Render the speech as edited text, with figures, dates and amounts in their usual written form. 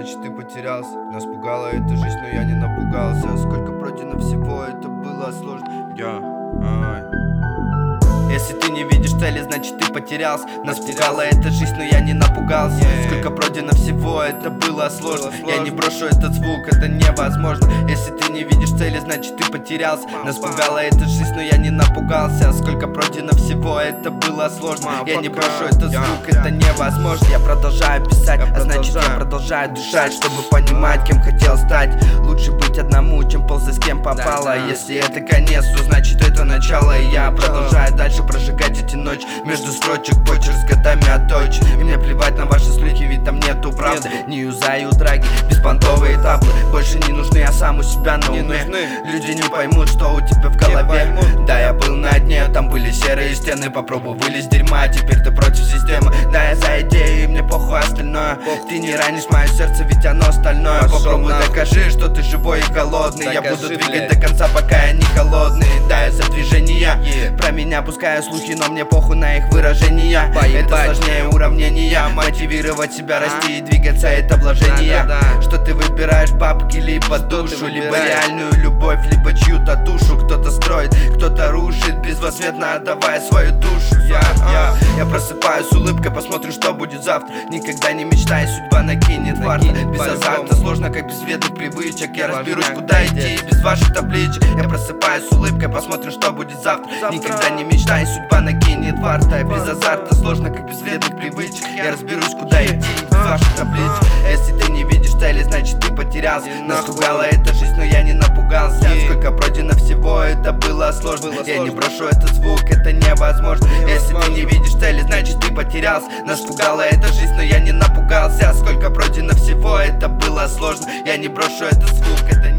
значит ты потерялся. Нас пугала эта жизнь, но я не напугался. Сколько пройдено всего, это было сложно. Если ты не видишь цели, значит ты потерялся. Нас пугала эта жизнь, но я не напугался. Сколько пройдено всего, это было сложно. Я не брошу этот звук, это невозможно. Если ты не видишь цели, значит ты потерялся. Нас пугала эта жизнь, но я не напугался. Сколько пройдено всего, это было сложно. Я не брошу этот звук, это невозможно. Я продолжаю писать, а значит я продолжаю дышать, чтобы понимать, кем хотел стать. Лучше быть одному, чем ползать с кем попало. Если это конец, то значит это начало. И я продолжаю дальше прожигать эти ночи. Между строчек почерк с годами отточен. И мне плевать на ваши слухи, ведь там нету правды. Не юзаю драги, беспонтовые таблы больше не нужны, я сам у себя на уме. Люди не поймут, что у тебя в голове. Да, я был на дне, там были серые стены. Попробуй вылезть дерьма, теперь ты против системы. Да, я за идею, и мне похуй остальное. Ты не ранишь мое сердце, ведь оно стальное. Попробуй докажи, что ты живой и голодный. Я буду двигать до конца, пока я не холодный. Да, я за движения. Про меня пускаю слухи, но мне похуй на их выражения. Это сложнее уравнения. Мотивировать себя, расти и двигаться — это вложение. Что ты выбираешь, бабки либо душу, либо реальную любовь, либо чью-то душу. Кто-то строит, кто-то рушит, безвозмездно отдавая свою душу. Я просыпаюсь с улыбкой, посмотрим, что будет завтра. Никогда не мечтай, судьба накинет варто. Без азарта сложно, как без вредных привычек. Я разберусь, куда идти без ваших табличек. Я просыпаюсь с улыбкой, посмотрим, что будет завтра. Никогда не мечтай, судьба накинет варто. Без азарта сложно, как без вредных привычек. Я разберусь, куда идти без ваших табличек. Если ты не видишь цели, значит ты потерялся. Нас пугала эта жизнь, но я не напугался. Сколько пройдено всего, это было сложно. Я не брошу этот звук, это невозможно. Если ты не видишь цели, значит ты потерялся. Нас пугала эта жизнь, но я не напугался. Сколько пройдено всего, это было сложно. Я не брошу этот звук, это